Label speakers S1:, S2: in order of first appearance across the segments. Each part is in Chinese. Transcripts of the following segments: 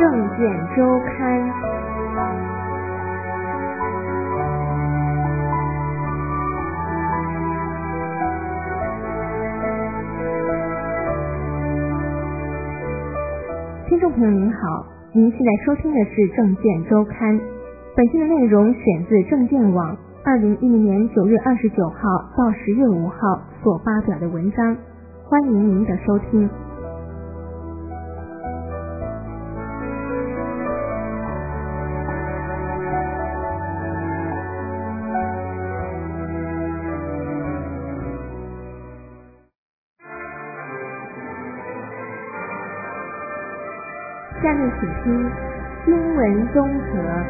S1: 证件周刊。听众朋友您好，您现在收听的是证件周刊。本期的内容选自证件网2010年9月29号到10月5号所发表的文章，欢迎您的收听。下面请听新闻综合。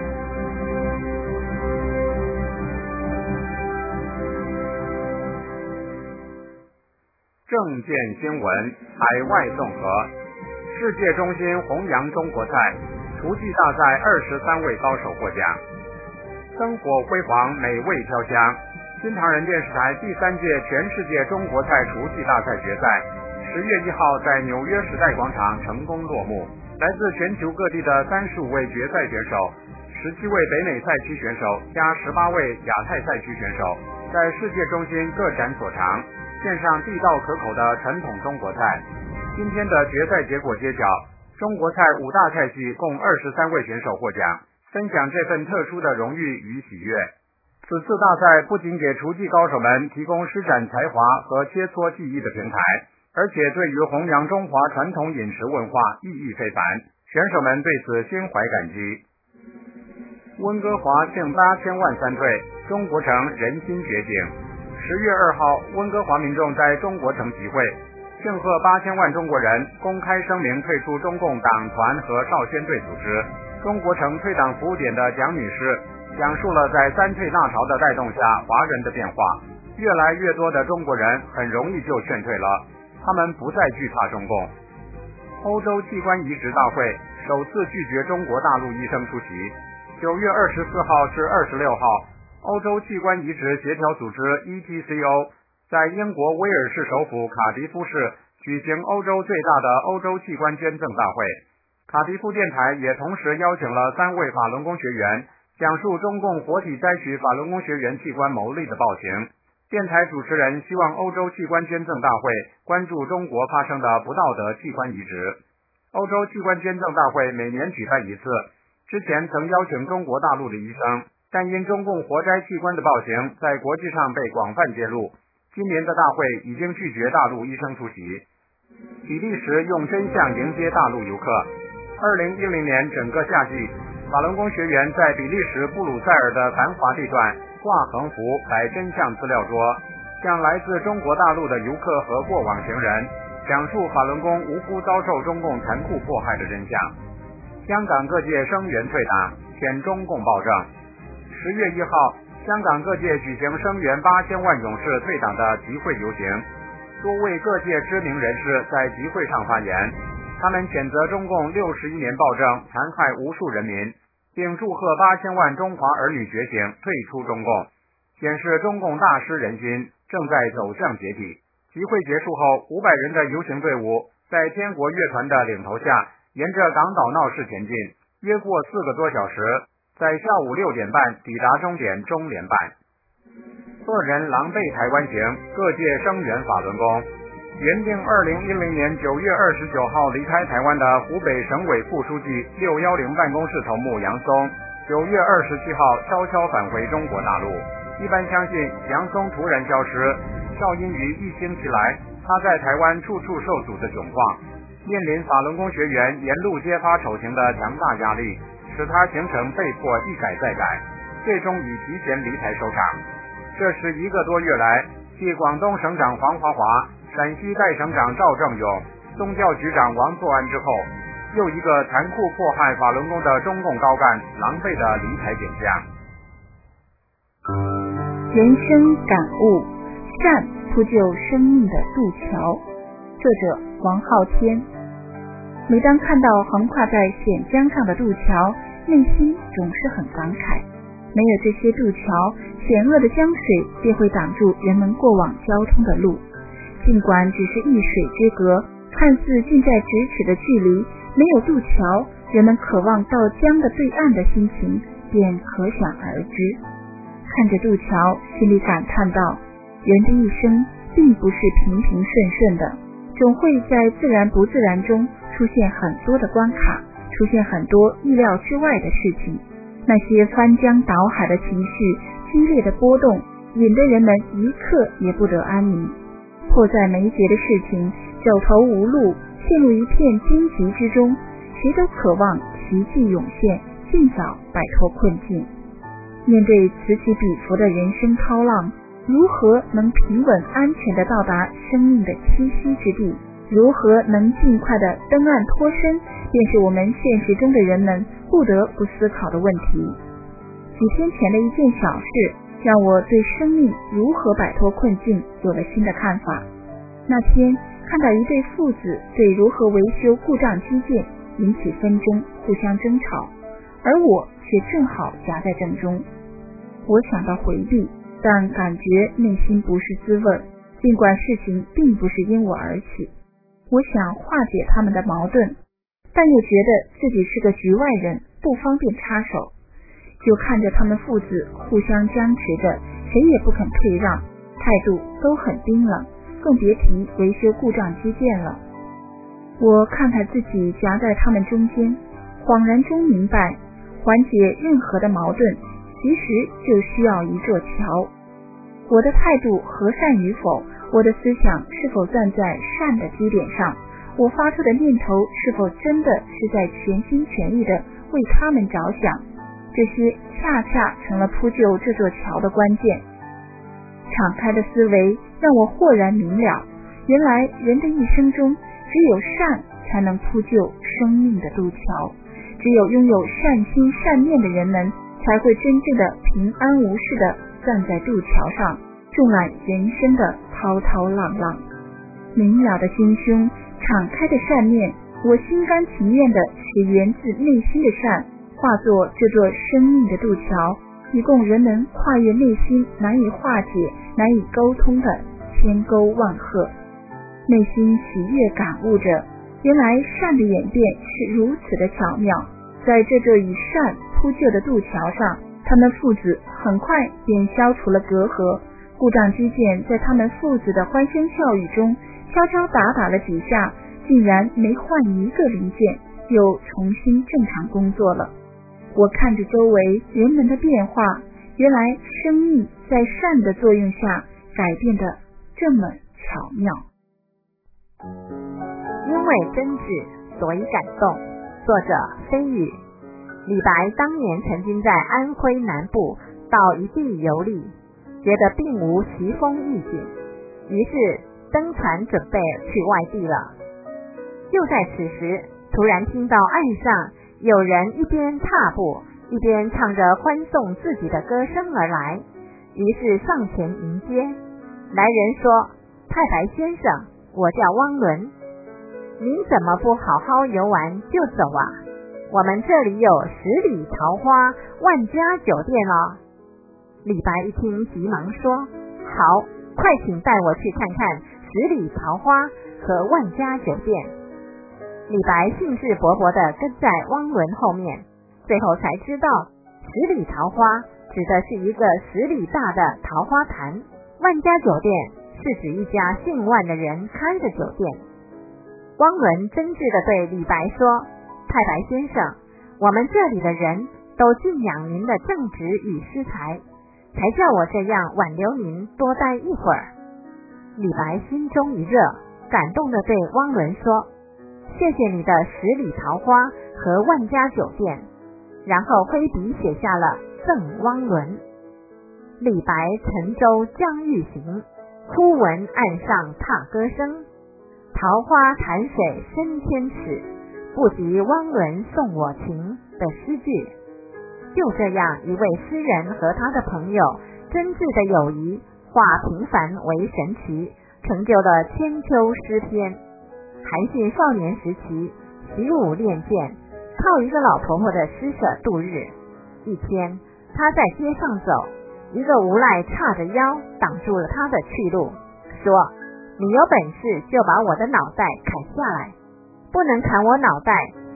S2: 证件新闻海外综合。世界中心弘扬中国菜，厨技大赛23位高手获奖。灯火辉煌，美味飘香。新唐人电视台第3届全世界中国菜厨技大赛决赛10月1号在纽约时代广场成功落幕。来自全球各地的35位决赛选手，17位北美赛区选手加18位亚太赛区选手，在世界中心各展所长，献上地道可口的传统中国菜。今天的决赛结果揭晓，中国菜5大菜系共23位选手获奖，分享这份特殊的荣誉与喜悦。此次大赛不仅给厨技高手们提供施展才华和切磋技艺的平台，而且对于弘扬中华传统饮食文化意义非凡，选手们对此心怀感激。温哥华庆8000万3退，中国城人心觉醒。10月2号，温哥华民众在中国城集会，庆贺8000万中国人公开声明退出中共党团和少先队组织。中国城退党服务点的蒋女士讲述了在3退大潮的带动下华人的变化，越来越多的中国人很容易就劝退了，他们不再惧怕中共。欧洲器官移植大会首次拒绝中国大陆医生出席。9月24号至26号，欧洲器官移植协调组织 ETCO 在英国威尔士首府卡迪夫市举行欧洲最大的欧洲器官捐赠大会。卡迪夫电台也同时邀请了3位法轮功学员讲述中共活体摘取法轮功学员器官牟利的暴行。电台主持人希望欧洲器官捐赠大会关注中国发生的不道德器官移植。欧洲器官捐赠大会每年举办一次，之前曾邀请中国大陆的医生，但因中共活摘器官的暴行在国际上被广泛揭露，今年的大会已经拒绝大陆医生出席。比利时用真相迎接大陆游客。2010年整个夏季，法轮功学员在比利时布鲁塞尔的繁华地段挂横幅摆真相资料桌，向来自中国大陆的游客和过往行人讲述法轮功无辜遭受中共残酷迫害的真相。香港各界声援退党，谴中共暴政。10月1号，香港各界举行声援8000万勇士退党的集会游行，多位各界知名人士在集会上发言，他们谴责中共61年暴政残害无数人民，并祝贺8000万中华儿女觉醒退出中共，显示中共大失人心，正在走向解体。集会结束后，500人的游行队伍在天国乐团的领头下，沿着港岛闹市前进，约过4个多小时，在下午6点半抵达终点中联办。恶人狼狈台湾行，各界声援法轮功。原定2010年9月29号离开台湾的湖北省委副书记610办公室头目杨松，9月27号悄悄返回中国大陆。一般相信杨松突然消失，肇因于1星期来他在台湾处处受阻的窘况，面临法轮功学员沿路揭发丑行的强大压力，使他行程被迫一改再改，最终以提前离台收场。这是1个多月来继广东省长黄华华、陕西代省长赵正勇、宗教局长王作安之后，又一个残酷迫害法轮功的中共高干狼狈的离台景象。
S3: 人生感悟，善铺就生命的渡桥。作者王浩天。每当看到横跨在险江上的渡桥，内心总是很感慨。没有这些渡桥，险恶的江水便会挡住人们过往交通的路。尽管只是一水之隔，看似近在咫尺的距离，没有渡桥， 人们渴望到江的对岸的心情便可想而知。看着渡桥，心里感叹道，人的一生并不是平平顺顺的，总会在自然不自然中出现很多的关卡，出现很多意料之外的事情。那些翻江倒海的情绪，激烈的波动，引得人们一刻也不得安宁。迫在眉睫的事情，走投无路，陷入一片荆棘之中，谁都渴望奇迹涌现，尽早摆脱困境。面对此起彼伏的人生涛浪，如何能平稳安全地到达生命的栖息之地？如何能尽快地登岸脱身，便是我们现实中的人们不得不思考的问题。几天前的一件小事，让我对生命如何摆脱困境有了新的看法。那天看到一对父子对如何维修故障机件引起纷争，互相争吵，而我却正好夹在正中。我想到回避，但感觉内心不是滋味，尽管事情并不是因我而起。我想化解他们的矛盾，但又觉得自己是个局外人，不方便插手。就看着他们父子互相僵持着，谁也不肯退让，态度都很冰冷，更别提维修故障机件了。我看看自己夹在他们中间，恍然中明白，缓解任何的矛盾，其实就需要一座桥。我的态度和善与否，我的思想是否站在善的基点上，我发出的念头是否真的是在全心全意的为他们着想，这些恰恰成了铺就这座桥的关键。敞开的思维让我豁然明了，原来人的一生中，只有善才能铺就生命的渡桥，只有拥有善心善念的人们，才会真正的平安无事的站在渡桥上，纵览人生的滔滔浪浪。明了的心胸，敞开的善念，我心甘情愿的使源自内心的善化作这座生命的渡桥，以供人们跨越内心难以化解、难以沟通的千沟万壑。内心喜悦感悟着，原来善的演变是如此的巧妙。在这座以善铺就的渡桥上，他们父子很快便消除了隔阂，故障机件在他们父子的欢声笑语中敲敲打了几下，竟然没换一个零件，又重新正常工作了。我看着周围人们的变化，原来生命在善的作用下改变得这么巧妙。
S4: 因为真挚，所以感动。作者飞宇。李白当年曾经在安徽南部到一地游历，觉得并无奇峰异景，于是登船准备去外地了。就在此时，突然听到岸上有人一边踏步，一边唱着欢送自己的歌声而来，于是上前迎接。来人说：“太白先生，我叫汪伦，您怎么不好好游玩就走啊？我们这里有10里桃花万家酒店哦。”李白一听急忙说：“好，快请带我去看看10里桃花和万家酒店。”李白兴致勃勃地跟在汪伦后面，最后才知道10里桃花指的是一个10里大的桃花潭，万家酒店是指一家姓万的人开的酒店。汪伦真挚地对李白说：“太白先生，我们这里的人都敬仰您的正直与诗才，才叫我这样挽留您多待一会儿。”李白心中一热，感动地对汪伦说：“谢谢你的10里桃花和万家酒店。”然后挥笔写下了赠汪伦。李白乘舟将欲行，忽闻岸上踏歌声。桃花潭水深千尺，不及汪伦送我情的诗句。就这样，一位诗人和他的朋友真挚的友谊，化平凡为神奇，成就了千秋诗篇。韩信少年时期习武练剑，靠一个老婆婆的施舍度日。一天，他在街上走，一个无赖叉着腰挡住了他的去路，说：“你有本事就把我的脑袋砍下来，不能砍我脑袋，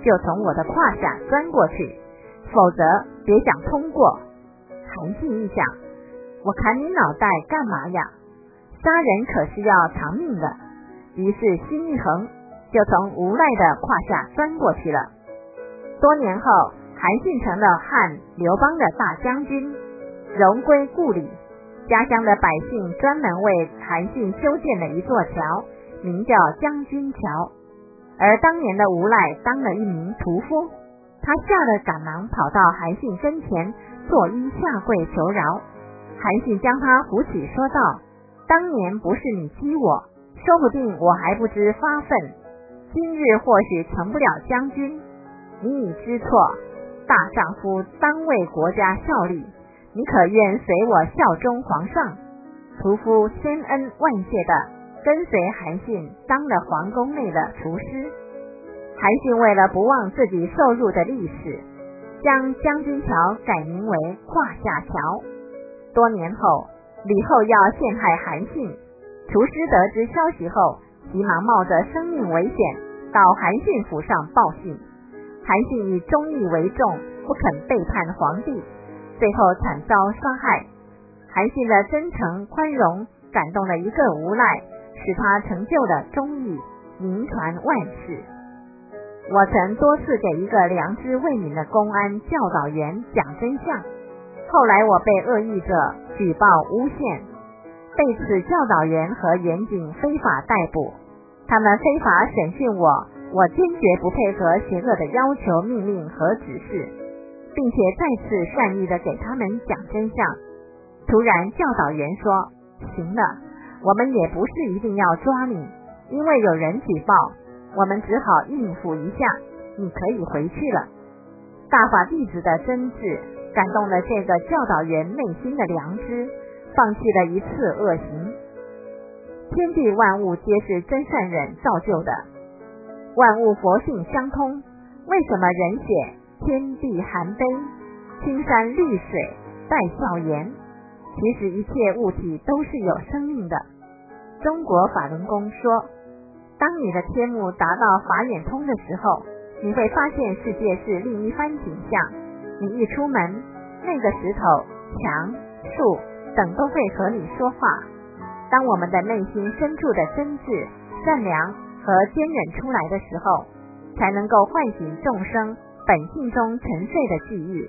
S4: 就从我的胯下钻过去，否则别想通过。韩信一想，我砍你脑袋干嘛呀？杀人可是要偿命的，于是心一横，就从无赖的胯下钻过去了。多年后，韩信成了汉刘邦的大将军，荣归故里。家乡的百姓专门为韩信修建了一座桥，名叫将军桥。而当年的无赖当了一名屠夫，他吓得赶忙跑到韩信跟前，作揖下跪求饶。韩信将他扶起，说道：当年不是你激我，说不定我还不知发愤，今日或许成不了将军。你已知错，大丈夫当为国家效力，你可愿随我效忠皇上？屠夫千恩万谢的跟随韩信当了皇宫内的厨师。韩信为了不忘自己受辱的历史，将将军桥改名为胯下桥。多年后，李后要陷害韩信，厨师得知消息后，急忙冒着生命危险到韩信府上报信。韩信以忠义为重，不肯背叛皇帝，最后惨遭杀害。韩信的真诚宽容感动了一个无赖，使他成就了忠义，名传万世。我曾多次给一个良知未泯的公安教导员讲真相，后来我被恶意者举报诬陷，被此教导员和员警非法逮捕。他们非法审讯我坚决不配合邪恶的要求、命令和指示，并且再次善意地给他们讲真相。突然教导员说：行了，我们也不是一定要抓你，因为有人举报，我们只好应付一下，你可以回去了。大法弟子的真挚感动了这个教导员内心的良知，放弃了一次恶行。天地万物皆是真善忍造就的，万物佛性相通，为什么人写天地含悲，青山绿水带笑颜？其实一切物体都是有生命的。中国法轮功说，当你的天目达到法眼通的时候，你会发现世界是另一番景象。你一出门，那个石头、墙、树等都会和你说话。当我们的内心深处的真挚、善良和坚忍出来的时候，才能够唤醒众生本性中沉睡的记忆。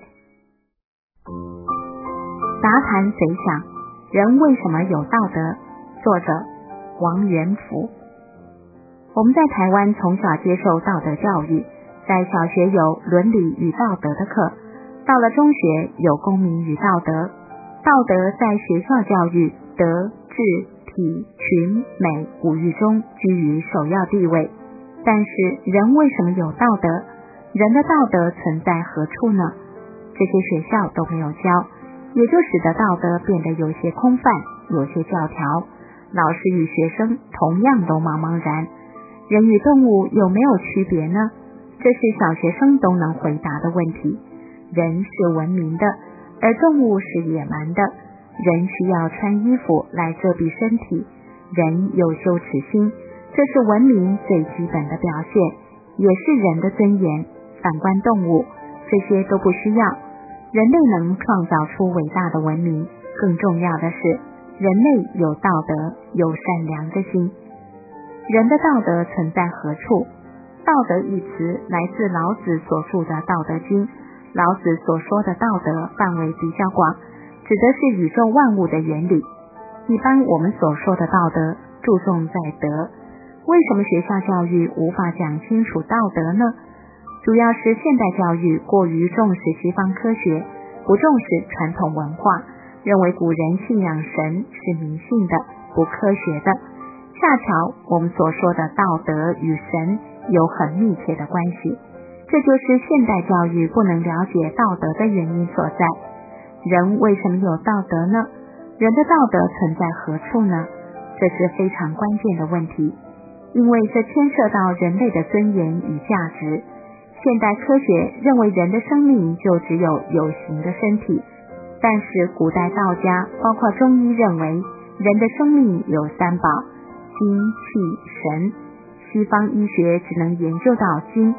S3: 杂谈随想，人为什么有道德？作者王元福。我们在台湾从小接受道德教育，在小学有伦理与道德的课，到了中学有公民与道德。道德在学校教育德、智、体、群、美五育中居于首要地位。但是人为什么有道德？人的道德存在何处呢？这些学校都没有教，也就使得道德变得有些空泛，有些教条。老师与学生同样都茫茫然。人与动物有没有区别呢？这是小学生都能回答的问题。人是文明的，而动物是野蛮的。人需要穿衣服来遮蔽身体，人有羞耻心，这是文明最基本的表现，也是人的尊严。反观动物，这些都不需要。人类能创造出伟大的文明，更重要的是人类有道德，有善良的心。人的道德存在何处？道德一词来自老子所著的《道德经》。老子所说的道德范围比较广，指的是宇宙万物的原理。一般我们所说的道德注重在德，为什么学校教育无法讲清楚道德呢？主要是现代教育过于重视西方科学，不重视传统文化，认为古人信仰神是迷信的，不科学的。恰巧我们所说的道德与神有很密切的关系，这就是现代教育不能了解道德的原因所在。人为什么有道德呢？人的道德存在何处呢？这是非常关键的问题，因为这牵涉到人类的尊严与价值。现代科学认为人的生命就只有有形的身体，但是古代道家包括中医认为人的生命有三宝：精、气、神。西方医学只能研究到精，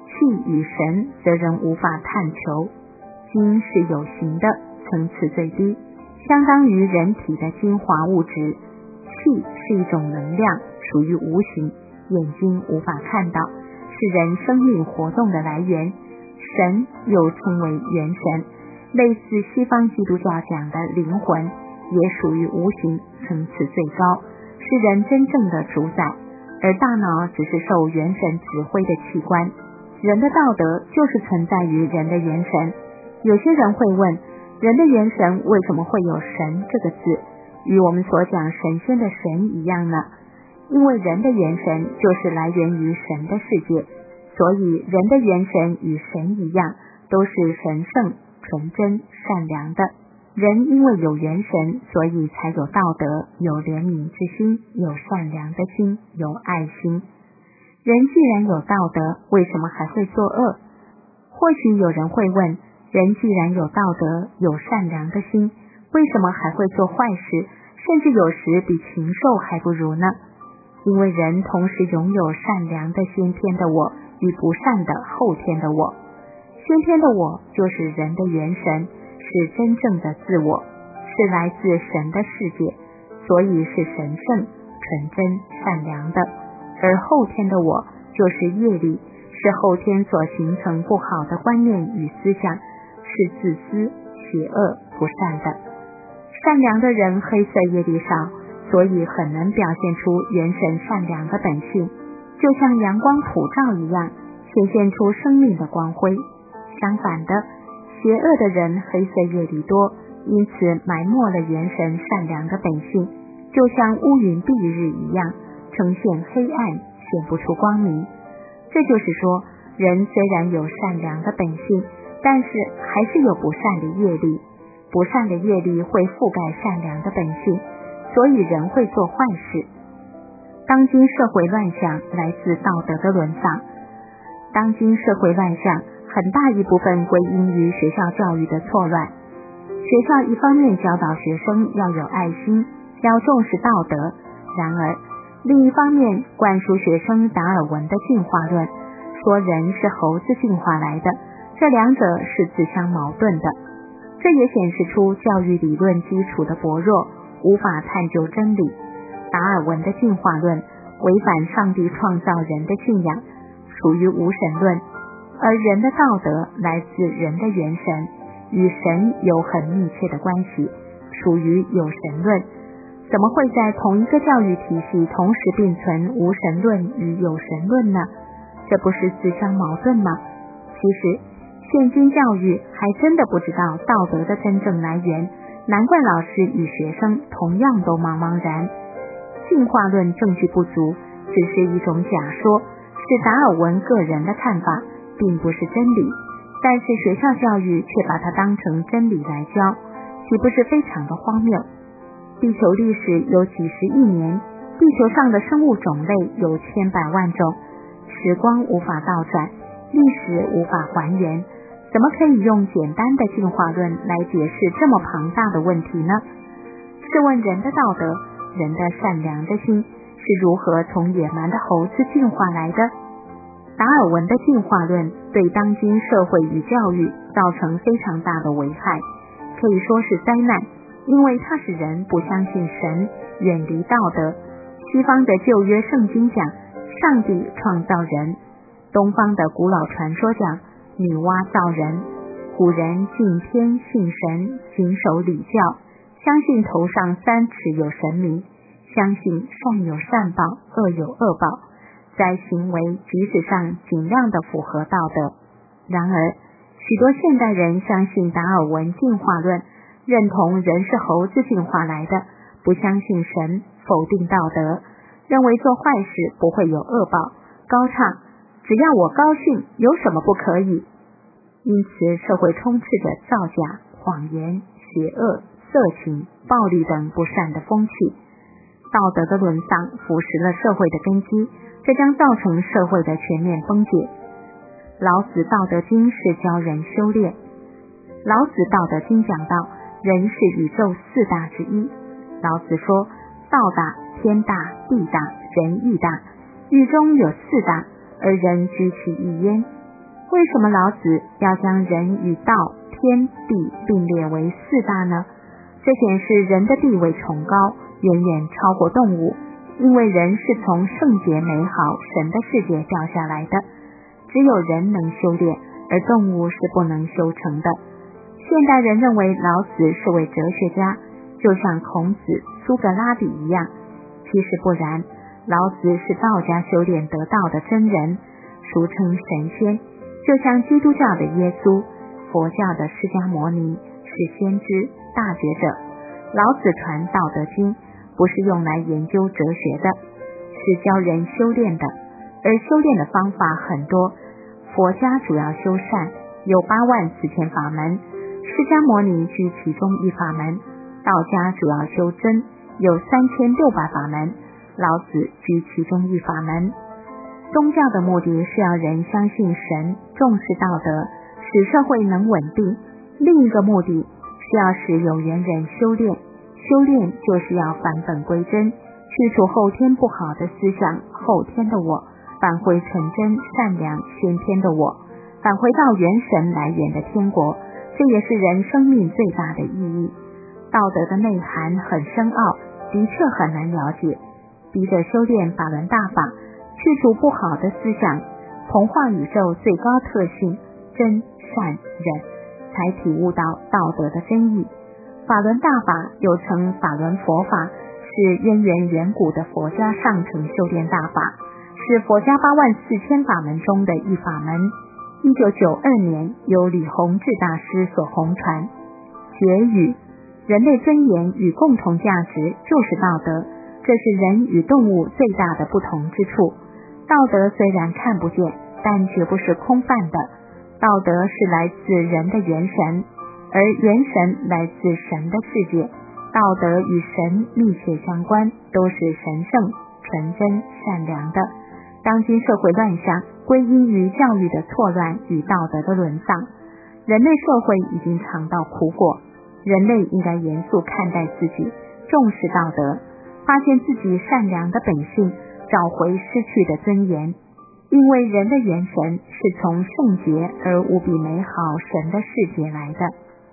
S3: 气与神则仍无法探求。精是有形的，层次最低，相当于人体的精华物质。气是一种能量，属于无形，眼睛无法看到，是人生命活动的来源。神又称为元神，类似西方基督教讲的灵魂，也属于无形，层次最高，是人真正的主宰，而大脑只是受元神指挥的器官。人的道德就是存在于人的元神。有些人会问，人的元神为什么会有神这个字，与我们所讲神仙的神一样呢？因为人的元神就是来源于神的世界，所以人的元神与神一样，都是神圣、纯真、善良的。人因为有元神，所以才有道德，有怜悯之心，有善良的心，有爱心。人既然有道德，为什么还会作恶？或许有人会问，人既然有道德，有善良的心，为什么还会做坏事，甚至有时比禽兽还不如呢？因为人同时拥有善良的先天的我与不善的后天的我。先天的我就是人的元神，是真正的自我，是来自神的世界，所以是神圣、纯真、善良的。而后天的我就是业力，是后天所形成不好的观念与思想，是自私、邪恶、不善的。善良的人黑色业力少，所以很能表现出元神善良的本性，就像阳光普照一样，显现出生命的光辉。相反的，邪恶的人黑色业力多，因此埋没了元神善良的本性，就像乌云蔽日一样，呈现黑暗，显不出光明。这就是说，人虽然有善良的本性，但是还是有不善的业力，不善的业力会覆盖善良的本性，所以人会做坏事。当今社会乱象来自道德的沦丧，当今社会乱象很大一部分归因于学校教育的错乱。学校一方面教导学生要有爱心，要重视道德，然而另一方面灌输学生达尔文的进化论，说人是猴子进化来的，这两者是自相矛盾的。这也显示出教育理论基础的薄弱，无法探究真理。达尔文的进化论违反上帝创造人的信仰，属于无神论，而人的道德来自人的元神，与神有很密切的关系，属于有神论。怎么会在同一个教育体系同时并存无神论与有神论呢？这不是自相矛盾吗？其实现今教育还真的不知道道德的真正来源，难怪老师与学生同样都茫茫然。进化论证据不足，只是一种假说，是达尔文个人的看法，并不是真理，但是学校教育却把它当成真理来教，岂不是非常的荒谬？地球历史有几十亿年，地球上的生物种类有千百万种，时光无法倒转，历史无法还原，怎么可以用简单的进化论来解释这么庞大的问题呢？试问人的道德，人的善良的心是如何从野蛮的猴子进化来的？达尔文的进化论对当今社会与教育造成非常大的危害，可以说是灾难，因为它使人不相信神，远离道德。西方的旧约圣经讲上帝创造人，东方的古老传说讲女娲造人。古人敬天信神，谨守礼教，相信头上3尺有神明，相信善有善报，恶有恶报，在行为举止上尽量的符合道德。然而许多现代人相信达尔文进化论，认同人是猴子进化来的，不相信神，否定道德，认为做坏事不会有恶报，高唱只要我高兴有什么不可以。因此社会充斥着造假、谎言、邪恶、色情、暴力等不善的风气，道德的沦丧腐蚀了社会的根基，这将造成社会的全面崩解。老子道德经是教人修炼。老子道德经讲到人是宇宙4大之一，老子说道大、天大、地大、人亦大，狱中有4大，而人居其一焉。 为什么老子要将人与道、天地并列为四大呢？这显示人的地位崇高，远远超过动物，因为人是从圣洁美好神的世界掉下来的，只有人能修炼，而动物是不能修成的。现代人认为老子是位哲学家，就像孔子、苏格拉底一样，其实不然，老子是道家修炼得道的真人，俗称神仙，就像基督教的耶稣，佛教的释迦牟尼是先知、大觉者。老子传道德经不是用来研究哲学的，是教人修炼的，而修炼的方法很多。佛家主要修善，有84000法门，释迦牟尼居其中一法门。道家主要修真，有3600法门，老子居其中一法门。宗教的目的是要人相信神，重视道德，使社会能稳定。另一个目的是要使有缘人修炼，修炼就是要返本归真，去除后天不好的思想，后天的我，返回纯真善良先天的我，返回到元神来源的天国，这也是人生命最大的意义。道德的内涵很深奥，的确很难了解，逼着修炼法轮大法，去除不好的思想，同化宇宙最高特性真善忍，才体悟到道德的真意。法轮大法又称法轮佛法，是渊源远古的佛家上乘修炼大法，是佛家84000法门中的一法门。1992年由李洪志大师所弘传。结语：人类尊严与共同价值就是道德，这是人与动物最大的不同之处。道德虽然看不见，但绝不是空泛的。道德是来自人的元神，而元神来自神的世界。道德与神密切相关，都是神圣、纯真、善良的。当今社会乱象归因于教育的错乱与道德的沦丧，人类社会已经尝到苦果。人类应该严肃看待自己，重视道德，发现自己善良的本性，找回失去的尊严。因为人的元神是从圣洁而无比美好神的世界来的。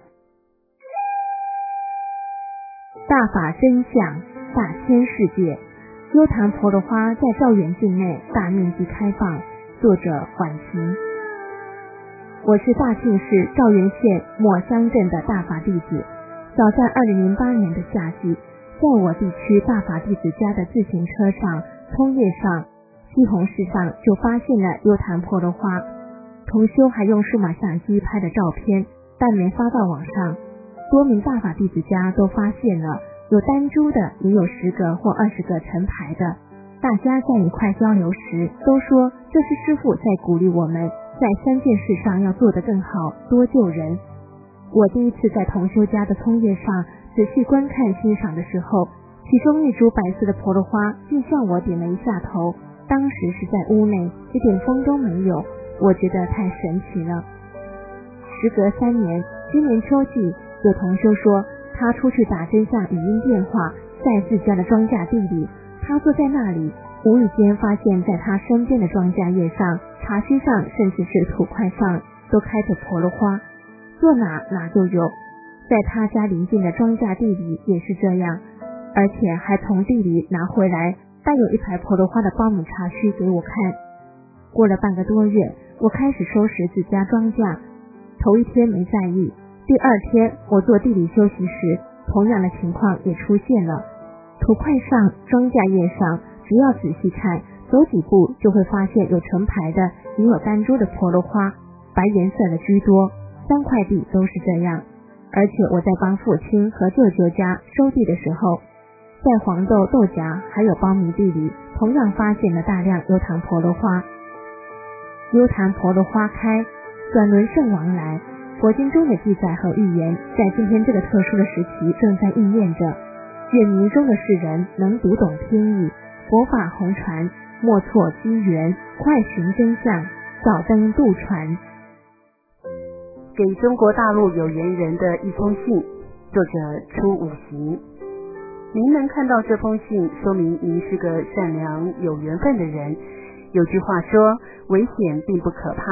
S1: 大法真相，大千世界。优昙婆罗花在赵园境内大面积开放。作者缓平。我是大庆市赵园县抹乡镇的大法弟子。早在2008年的夏季，在我地区大法弟子家的自行车上、葱叶上、西红柿上就发现了优昙婆罗花。同修还用数码相机拍的照片，但没发到网上。多名大法弟子家都发现了，有单株的，也有10个或20个成排的。大家在一块交流时都说，这是师父在鼓励我们在3件事上要做得更好，多救人。我第一次在同修家的葱叶上仔细观看欣赏的时候，其中一株白色的婆罗花竟向我点了一下头。当时是在屋内，一点风都没有，我觉得太神奇了。时隔3年，今年秋季，有同修说他出去打真相语音电话，在自家的庄稼地里，他坐在那里，无意间发现在他身边的庄稼叶上、茶须上，甚至是土块上都开着婆罗花，坐哪就有。在他家邻近的庄稼地里也是这样，而且还从地里拿回来带有一排婆罗花的苞米茶须给我看。过了半个多月，我开始收拾自家庄稼，头一天没在意，第2天我做地里休息时，同样的情况也出现了。土块上、庄稼叶上，只要仔细看，走几步就会发现有成排的，也有单株的婆罗花，白颜色的居多，3块地都是这样。而且我在帮父亲和舅舅家收地的时候，在黄豆、豆荚还有苞米地里，同样发现了大量优昙婆罗花。优昙婆罗花开，转轮圣王来。佛经中的记载和预言，在今天这个特殊的时期正在应验着。愿民中的世人能读懂天意，佛法弘传，莫错机缘，快寻真相，早登渡船。
S3: 给中国大陆有缘人的一封信，作者出五行。您能看到这封信，说明您是个善良有缘分的人。有句话说，危险并不可怕，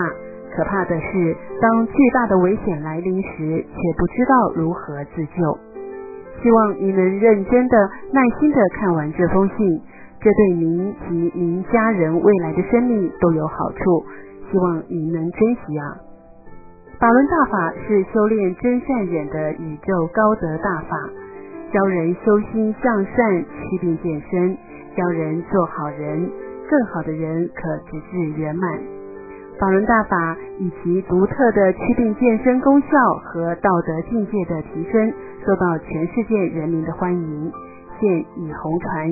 S3: 可怕的是，当巨大的危险来临时，却不知道如何自救。希望你能认真的、耐心的看完这封信，这对您及您家人未来的生命都有好处，希望你能珍惜啊。法轮大法是修炼真善忍的宇宙高德大法，教人修心向善，祛病健身，教人做好人，更好的人可直至圆满。法轮大法以其独特的祛病健身功效和道德境界的提升，受到全世界人民的欢迎，现已红传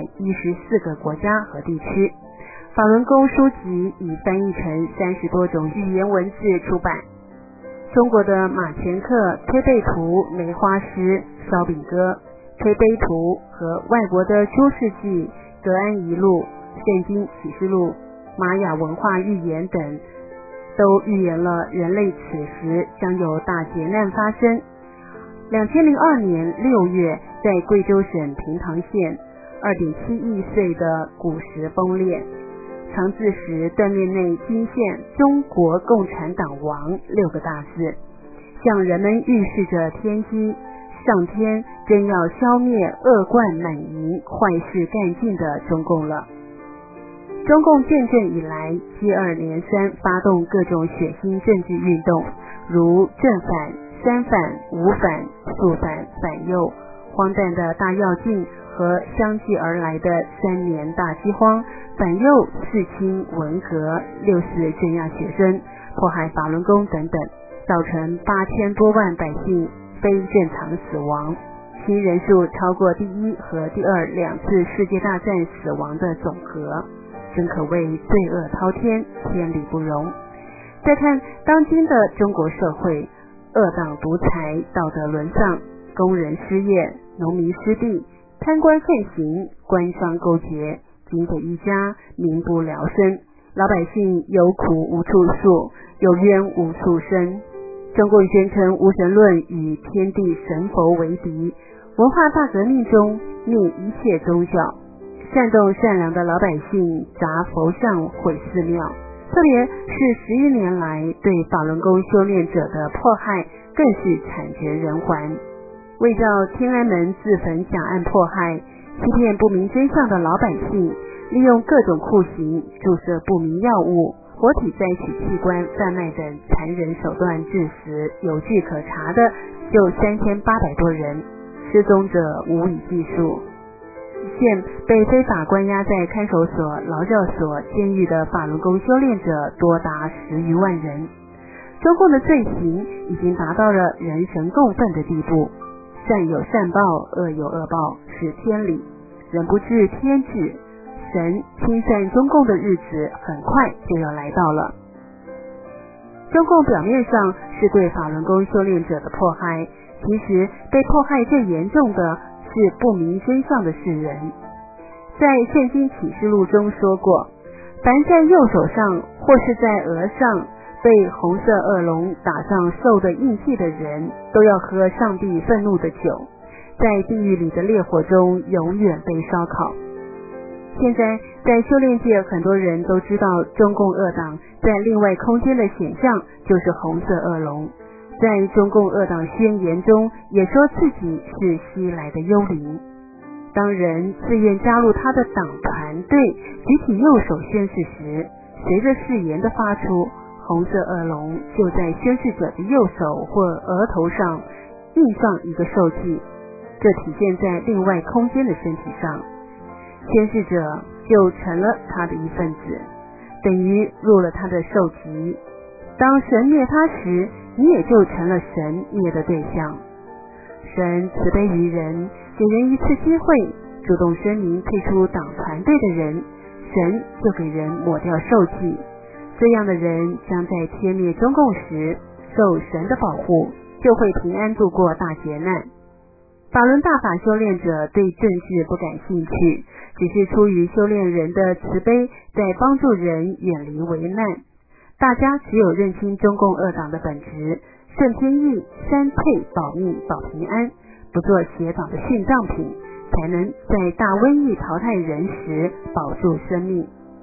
S3: 114个国家和地区。法轮功书籍已翻译成30多种语言文字出版。中国的马前课、推背图、梅花诗、烧饼歌、推背图和外国的诸世纪、格安遗录、圣经启示录、玛雅文化预言等，都预言了人类此时将有大劫难发生。2002年6月，在贵州省平塘县2.7亿岁的古石崩裂，长字石断面内惊现中国共产党亡6个大字，向人们预示着天机，上天真要消灭恶贯满盈、坏事干尽的中共了。中共建政以来，接二连三发动各种血腥政治运动，如正反、三反、五反、肃反、反右，荒诞的大跃进和相继而来的3年大饥荒，反右、四清、文革、6·4镇压学生，迫害法轮功等等，造成8000多万百姓非正常死亡，其人数超过第一和第二2次世界大战死亡的总和，真可谓罪恶滔天，天理不容。再看当今的中国社会，恶党独裁，道德沦丧，工人失业，农民失地，贪官横行，官商勾结，经匪一家，民不聊生，老百姓有苦无处诉，有冤无处申。中共宣称无神论与天地神佛为敌，文化大革命中灭一切宗教，煽动善良的老百姓砸佛像毁寺庙，特别是11年来对法轮功修炼者的迫害更是惨绝人寰。为照天安门自焚假案迫害，欺骗不明真相的老百姓，利用各种酷刑、注射不明药物、活体摘取器官贩卖等残忍手段致死，有据可查的就3800多人，失踪者无以计数。现被非法关押在看守所、劳教所、监狱的法轮功修炼者多达10余万人。中共的罪行已经达到了人神共愤的地步，善有善报，恶有恶报，是天理，人不治天治，神清算中共的日子很快就要来到了。中共表面上是对法轮功修炼者的迫害，其实被迫害最严重的是不明真相的世人。在圣经启示录中说过，凡在右手上或是在额上被红色恶龙打上兽的印记的人，都要喝上帝愤怒的酒，在地狱里的烈火中永远被烧烤。现在在修炼界，很多人都知道中共恶党在另外空间的显象就是红色恶龙，在中共恶党宣言中也说自己是西来的幽灵。当人自愿加入他的党团队，举起右手宣誓时，随着誓言的发出，红色恶龙就在宣誓者的右手或额头上印上一个兽迹，这体现在另外空间的身体上，宣誓者就成了他的一份子，等于入了他的兽籍。当神灭他时，你也就成了神灭的对象。神慈悲于人，给人一次机会，主动声明退出党团队的人，神就给人抹掉兽迹，这样的人将在天灭中共时受神的保护，就会平安度过大劫难。法轮大法修炼者对政治不感兴趣，只是出于修炼人的慈悲，在帮助人远离危难。大家只有认清中共恶党的本质，顺天意、三退、保命、保平安，不做邪党的殉葬品，才能在大瘟疫淘汰人时保住生命。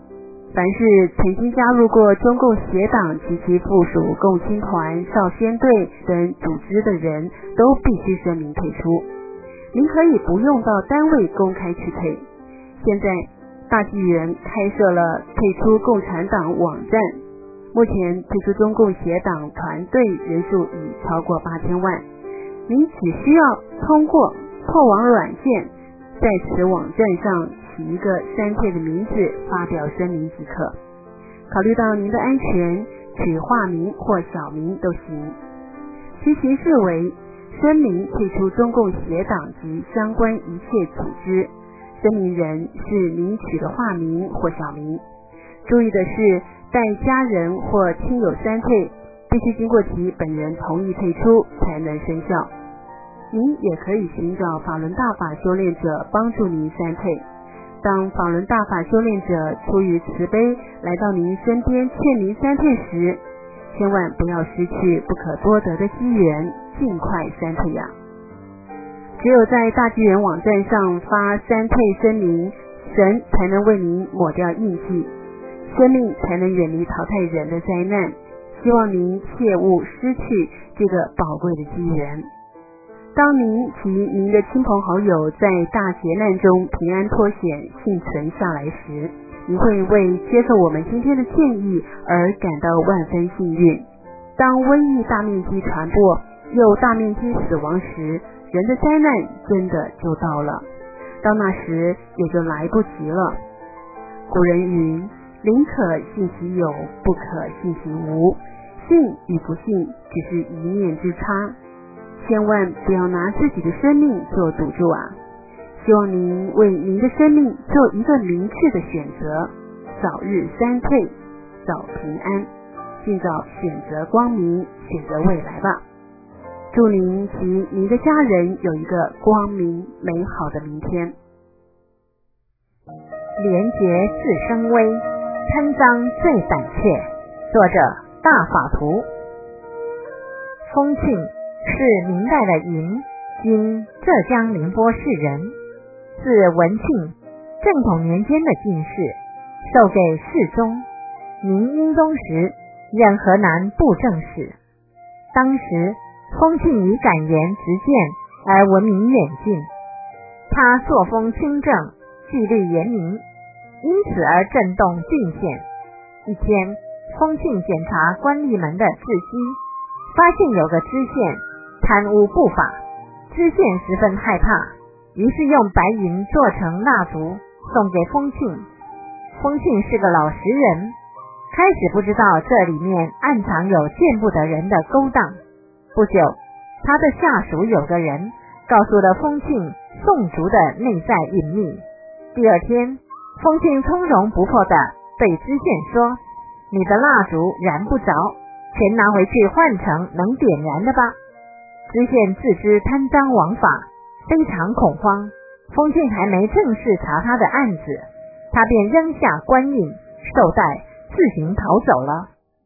S5: 凡是曾经加入过中共协党及其附属共青团、少先队等组织的人都必须声明退出。您可以不用到单位公开去退。现在大纪元开设了退出共产党网站，目前退出中共协党团队人数已超过8000万。您只需要通过破网软件在此网站上起一个删退的名字，发表声明即可。考虑到您的安全，取化名或小名都行。其形式为声明退出中共协党及相关一切组织，声明人是您取的化名或小名。注意的是，待家人或亲友删退，必须经过其本人同意退出才能生效。您也可以寻找法轮大法修炼者帮助您删退。当法轮大法修炼者出于慈悲来到您身边劝您删退时，千万不要失去不可多得的机缘，尽快删退呀！只有在大纪元网站上发删退声明，神才能为您抹掉印记，生命才能远离淘汰人的灾难。希望您切勿失去这个宝贵的机缘。当您及您的亲朋好友在大劫难中平安脱险幸存下来时，你会为接受我们今天的建议而感到万分幸运。当瘟疫大面积传播又大面积死亡时，人的灾难真的就到了，到那时也就来不及了。古人云：宁可信其有，不可信其无。信与不信只是一念之差，千万不要拿自己的生命做赌注啊！希望您为您的生命做一个明智的选择，早日删退，早平安，尽早选择光明，选择未来吧。祝您及您的家人有一个光明美好的明天。
S4: 廉洁自生威，称脏最胆怯。作者大法图。丰庆是明代的营，今浙江宁波市人，字文庆，正统年间的进士，授给世宗。明英宗时任河南布政使。当时丰庆以敢言直谏而闻名远近，他作风清正，纪律严明，因此而震动郡县。一天，丰庆检查官吏们的治绩，发现有个知县贪污不法，知县十分害怕，于是用白银做成蜡烛送给丰庆。丰庆是个老实人，开始不知道这里面暗藏有见不得人的勾当。不久，他的下属有个人告诉了丰庆送烛的内在隐秘。第二天，丰庆从容不迫地对知县说：你的蜡烛燃不着，全拿回去换成能点燃的吧。知县自知贪赃枉法，非常恐慌。丰庆还没正式查他的案子，他便扔下官印绶带，自行逃走了。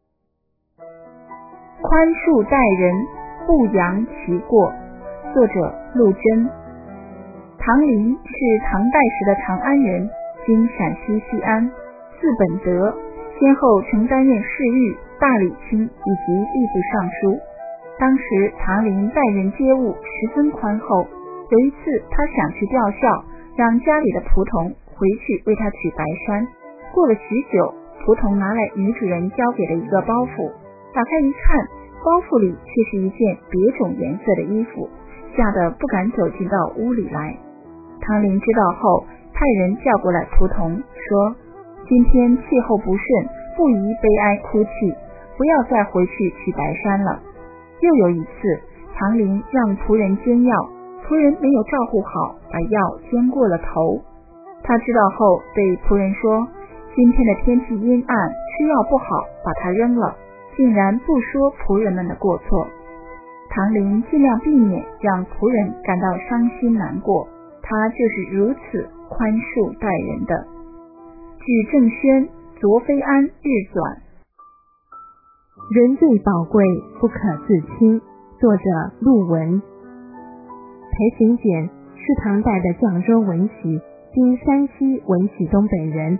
S3: 宽恕待人，不扬其过。作者陆贞。唐林是唐代时的长安人，今陕西西安，字本德，先后曾担任侍御、大理卿以及吏部尚书。当时唐林待人接物十分宽厚，有一次他想去吊孝，让家里的仆童回去为他取白衫。过了许久，仆童拿来女主人交给的一个包袱，打开一看，包袱里却是一件别种颜色的衣服，吓得不敢走进到屋里来。唐林知道后，派人叫过来仆童说：今天气候不顺，不宜悲哀哭泣，不要再回去取白衫了。又有一次，唐林让仆人煎药，仆人没有照顾好，把药煎过了头。他知道后对仆人说：今天的天气阴暗，吃药不好，把它扔了，竟然不说仆人们的过错。唐林尽量避免让仆人感到伤心难过，他就是如此宽恕待人的。据郑轩《卓非安日纂》。
S1: 人最宝贵，不可自轻。作者陆文。裴行俭是唐代的绛州文曲，今山西文曲东北人，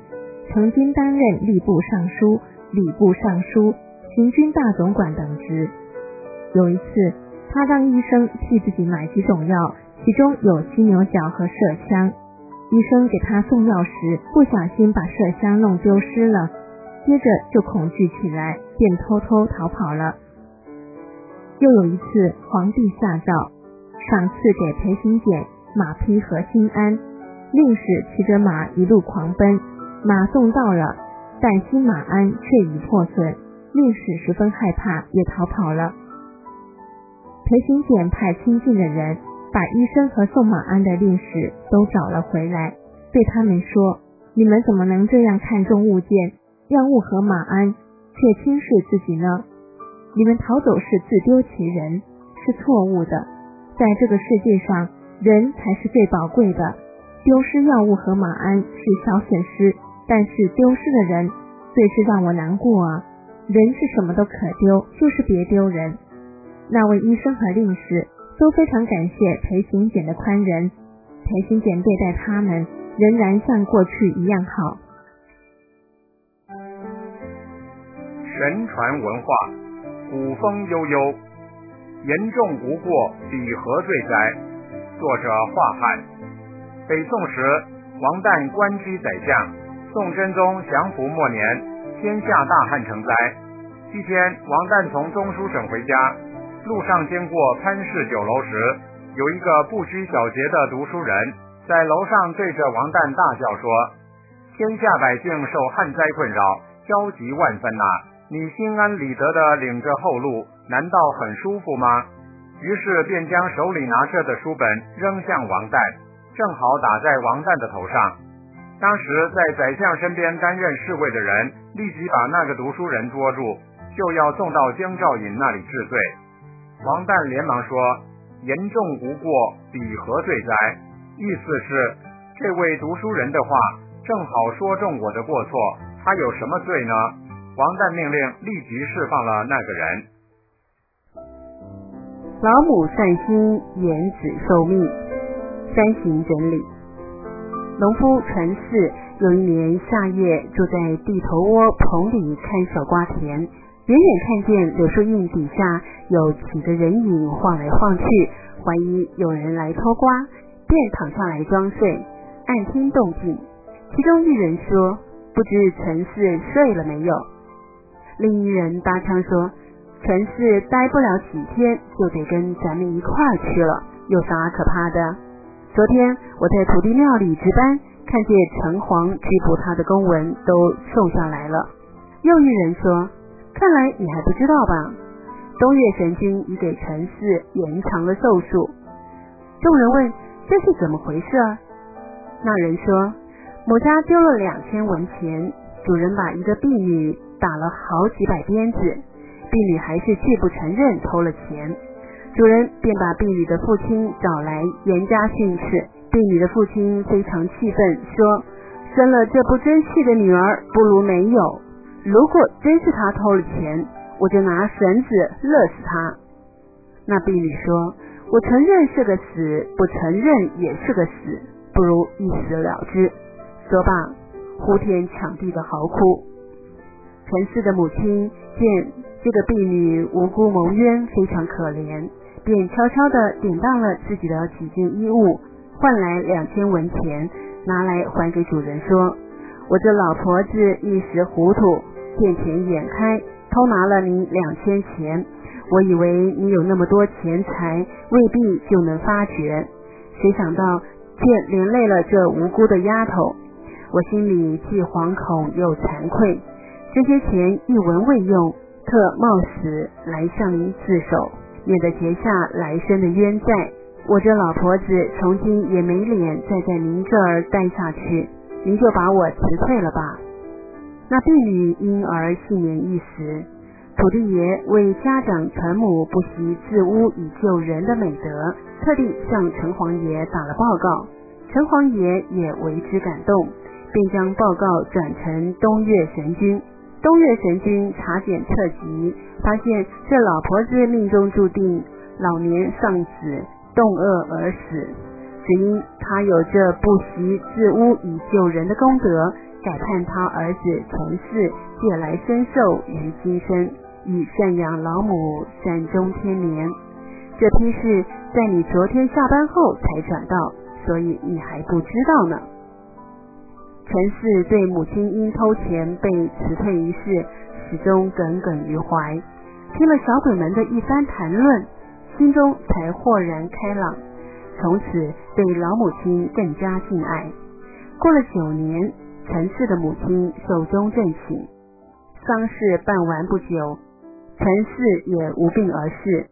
S1: 曾经担任吏部尚书、礼部尚书、行军大总管等职。有一次，他让医生替自己买几种药，其中有犀牛角和麝香。医生给他送药时，不小心把麝香弄丢失了，接着就恐惧起来，便偷偷逃跑了。又有一次，皇帝下诏赏赐给裴行俭马匹和心安，令使骑着马一路狂奔，马送到了，但新马鞍却已破损，令使十分害怕，也逃跑了。裴行俭派亲近的人把医生和送马鞍的令使都找了回来，对他们说：你们怎么能这样看重物件，要物和马鞍，却轻视自己呢？你们逃走是自丢其人，是错误的。在这个世界上，人才是最宝贵的，丢失药物和马鞍是小损失，但是丢失的人最是让我难过啊！人是什么都可丢，就是别丢人。那位医生和令使都非常感谢裴行俭的宽仁，裴行俭对待他们仍然像过去一样好。
S2: 神传文化，古风悠悠，严重无过，彼何罪哉？作者华汉。北宋时，王旦官居宰相，宋真宗降服末年，天下大旱成灾。一天，王旦从中书省回家，路上经过潘氏酒楼时，有一个不拘小节的读书人在楼上对着王旦大叫说：天下百姓受旱灾困扰，焦急万分呐！你心安理得地领着后路，难道很舒服吗？于是便将手里拿着的书本扔向王旦，正好打在王旦的头上。当时在宰相身边担任侍卫的人立即把那个读书人捉住，就要送到京兆尹那里治罪。王旦连忙说：严重无过，彼何罪哉？意思是这位读书人的话正好说中我的过错，他有什么罪呢？王旦命令立即释放了那个人。
S5: 老母善心，言子受命。山行整理。农夫陈氏有一年夏夜住在地头窝棚里看守瓜田，远远看见柳树荫底下有几个人影晃来晃去，怀疑有人来偷瓜，便躺下来装睡，暗听动静。其中一人说：不知陈氏睡了没有？另一人搭腔说：陈氏待不了几天就得跟咱们一块儿去了，有啥可怕的？昨天我在土地庙里值班，看见城隍拘捕他的公文都送上来了。又一人说：看来你还不知道吧？东岳神君已给陈氏延长了寿数。众人问：这是怎么回事啊？那人说：某家丢了2000文钱，主人把一个婢女打了好几百鞭子，婢女还是拒不承认偷了钱。主人便把婢女的父亲找来严加训斥，婢女的父亲非常气愤，说：生了这不争气的女儿，不如没有。如果真是她偷了钱，我就拿绳子勒死她。那婢女说：我承认是个死，不承认也是个死，不如一死了之。说罢，呼天抢地的嚎哭。陈氏的母亲见这个婢女无辜蒙冤，非常可怜，便悄悄地典当了自己的几件衣物，换来2000文钱，拿来还给主人，说：我这老婆子一时糊涂，见钱眼开，偷拿了你2000钱，我以为你有那么多钱财，未必就能发觉，谁想到却连累了这无辜的丫头，我心里既惶恐又惭愧，这些钱一文未用，特冒死来向您自首，免得结下来生的冤债。我这老婆子从今也没脸再在您这儿待下去，您就把我辞退了吧。那婢女因而幸免一死。土地爷为家长传母不惜自污以救人的美德，特地向城隍爷打了报告，城隍爷也为之感动，便将报告转呈东岳神君。东岳神君查检册籍，发现这老婆子命中注定老年丧子，冻饿而死，只因她有这不惜自污以救人的功德， 改判他儿子陈氏借来身寿于今生，以赡养老母，善终天年。这批是在你昨天下班后才转到，所以你还不知道呢。陈氏对母亲因偷钱被辞退一事始终耿耿于怀，听了小鬼们的一番谈论，心中才豁然开朗，从此对老母亲更加敬爱。过了9年，陈氏的母亲寿终正寝，丧事办完不久，陈氏也无病而逝。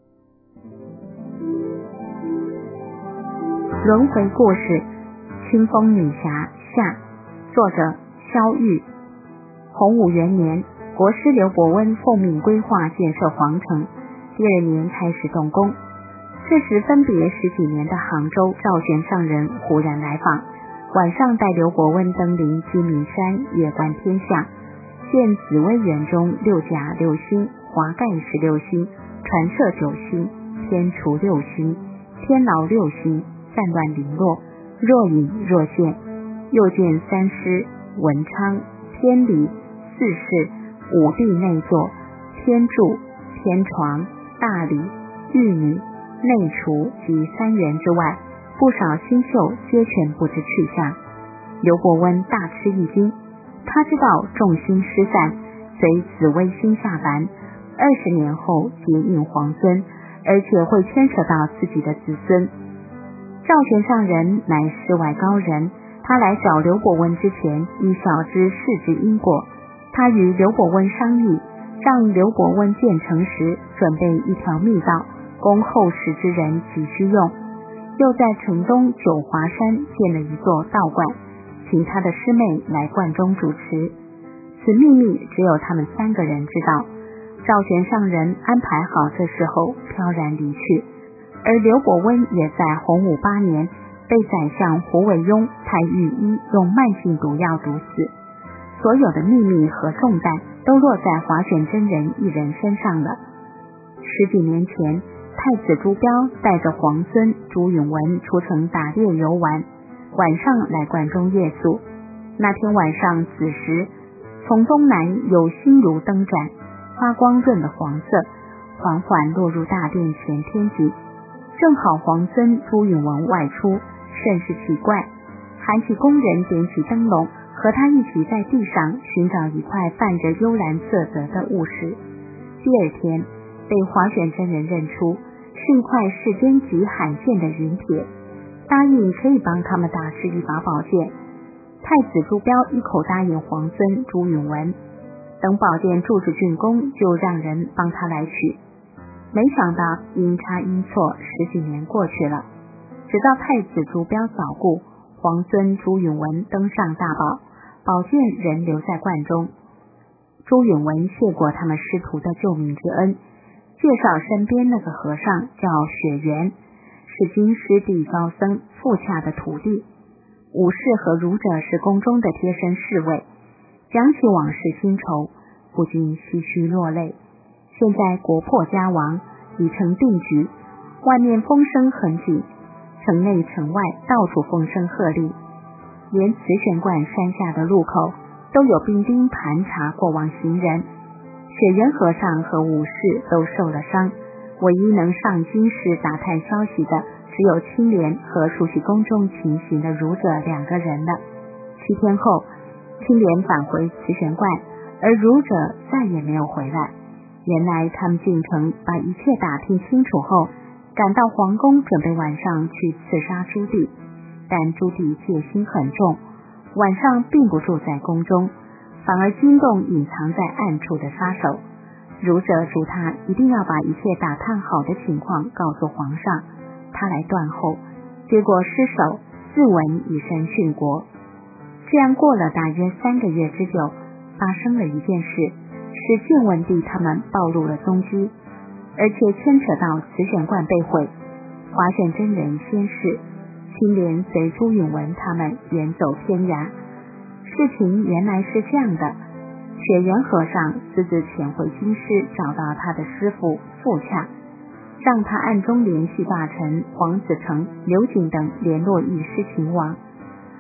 S1: 轮回故事，清风女侠下，作者萧玉。洪武元年，国师刘伯温奉命规划建设皇城，第2年开始动工。这时分别10几年的杭州赵玄上人忽然来访，晚上带刘伯温登临鸡鸣山，夜观天象，见紫微垣中6甲6星，华盖16星，传彻9星，天除6星，天牢6星，散乱零落，若隐若现。又见3师文昌、天理、四世、5帝内座、天柱、天床、大理、玉女、内厨及3元之外，不少星宿皆全不知去向。刘伯温大吃一惊，他知道众星失散，随紫微星下凡，20年后接应皇孙，而且会牵扯到自己的子孙。赵玄上人乃世外高人，他来找刘伯温之前已晓知事之因果。他与刘伯温商议，让刘伯温建成时准备一条密道，供后世之人急需用。又在城东九华山建了一座道观，请他的师妹来观中主持。此秘密只有他们3个人知道。赵玄上人安排好这事后飘然离去，而刘伯温也在洪武8年被宰相胡惟庸太御医用慢性毒药毒死。所有的秘密和重担都落在华玄真人一人身上了。10几年前，太子朱标带着皇孙朱允文出城打猎游玩，晚上来观中夜宿。那天晚上子时，从东南有星如灯盏，发光润的黄色，缓缓落入大殿前天际。正好皇孙朱允文外出，甚是奇怪，喊起工人点起灯笼，和他一起在地上寻找一块泛着幽蓝色泽的物石。第2天被华玄真人认出是一块世间极罕见的云铁，答应可以帮他们打制一把宝剑。太子朱标一口答应皇孙朱允文，等宝剑铸制竣工，就让人帮他来取。没想到阴差阴错，10几年过去了，直到太子朱标早故，皇孙朱允文登上大宝，宝剑仍留在观中。朱允文谢过他们师徒的救命之恩，介绍身边那个和尚叫雪原，是京师地高僧富洽的徒弟。武士和儒者是宫中的贴身侍卫，讲起往事新仇，不禁唏嘘落泪。现在国破家亡，已成定局，外面风声很紧，城内城外到处风声鹤唳，连慈玄观山下的路口都有兵丁盘查过往行人。雪原和尚和武士都受了伤，唯一能上京师打探消息的只有青莲和熟悉宫中情形的儒者2个人了。7天后，青莲返回慈玄观，而儒者再也没有回来。原来他们进城把一切打听清楚后，赶到皇宫，准备晚上去刺杀朱棣。但朱棣戒心很重，晚上并不住在宫中，反而惊动隐藏在暗处的杀手。儒者嘱他一定要把一切打探好的情况告诉皇上，他来断后，结果失手，自刎以身殉国。这样过了大约3个月之久，发生了一件事，使晋文帝他们暴露了踪迹，而且牵扯到慈玄观被毁。华玄真人先逝，青莲随朱允文他们远走天涯。事情原来是这样的，雪原和尚私自潜回京师，找到他的师父富洽，让他暗中联系大臣黄子成、刘瑾等联络御师秦王。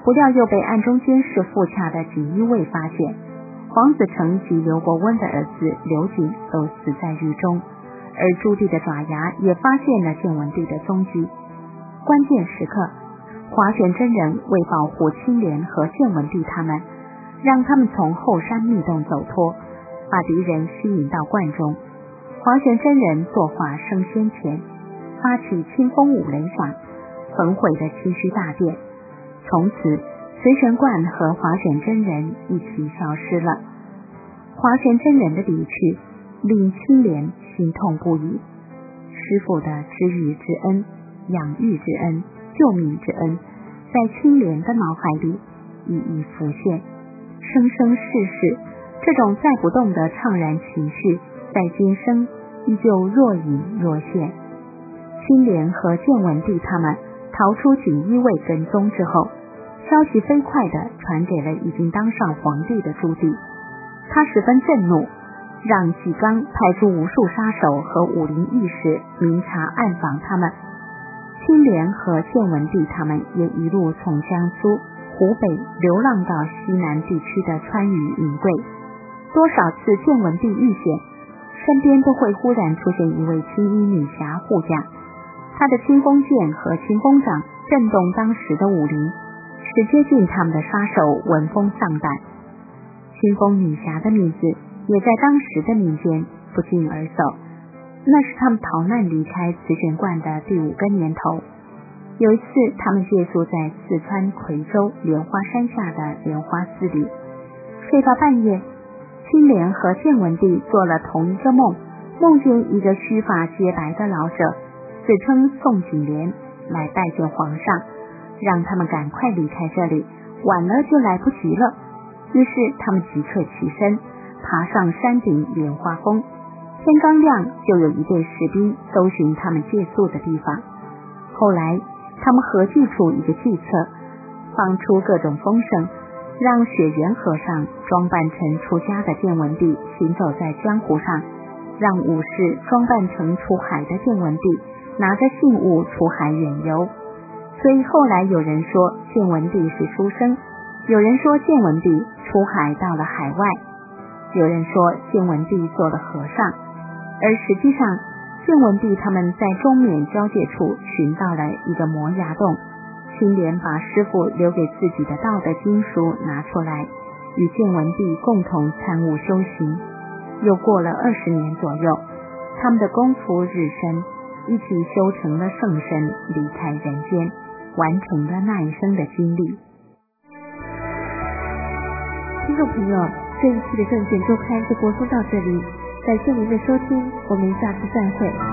S1: 不料又被暗中监视富洽的锦衣卫发现。黄子成及刘伯温的儿子刘瑾都死在狱中，而朱棣的爪牙也发现了建文帝的踪迹。关键时刻，华玄真人为保护清廉和建文帝他们，让他们从后山密洞走脱，把敌人吸引到观中。华玄真人作画升仙前，发起清风五雷赏，焚毁了清虚大殿。从此随玄观和华玄真人一起消失了。华玄真人的离去令清廉心痛不已，师父的知遇之恩、养育之恩、救命之恩，在清廉的脑海里一一浮现。生生世世，这种载不动的怅然情绪，在今生依旧若隐若现。清廉和建文帝他们逃出锦衣卫跟踪之后，消息飞快地传给了已经当上皇帝的朱棣。他十分震怒，让纪纲派出无数杀手和武林义士明察暗访他们。清廉和建文帝他们也一路从江苏、湖北流浪到西南地区的川渝云贵。多少次建文帝遇险，身边都会忽然出现一位青衣女侠护驾，他的清风剑和清风掌震动当时的武林，使接近他们的杀手闻风丧胆。清风女侠的名字也在当时的民间不胫而走，那是他们逃难离开慈玄观的第5个年头。有一次，他们借宿在四川夔州莲花山下的莲花寺里，睡到半夜，清廉和建文帝做了同一个梦，梦见一个须发皆白的老者，自称宋景莲，来拜见皇上，让他们赶快离开这里，晚了就来不及了。于是他们即刻起身，爬上山顶莲花峰。天刚亮，就有一队士兵搜寻他们借宿的地方。后来他们合计出一个计策，放出各种风声，让雪原和尚装扮成出家的建文帝行走在江湖上，让武士装扮成出海的建文帝拿着信物出海远游。所以后来有人说建文帝是书生，有人说建文帝出海到了海外，有人说建文帝做了和尚。而实际上，建文帝他们在中缅交界处寻到了一个摩崖洞，清廉把师父留给自己的道德经书拿出来，与建文帝共同参悟修行。又过了20年左右，他们的功夫日深，一起修成了圣身，离开人间，完成了那一生的经历。
S5: 听众朋友，这一期的证券周刊就播送到这里，感谢您的收听，我们下次再会。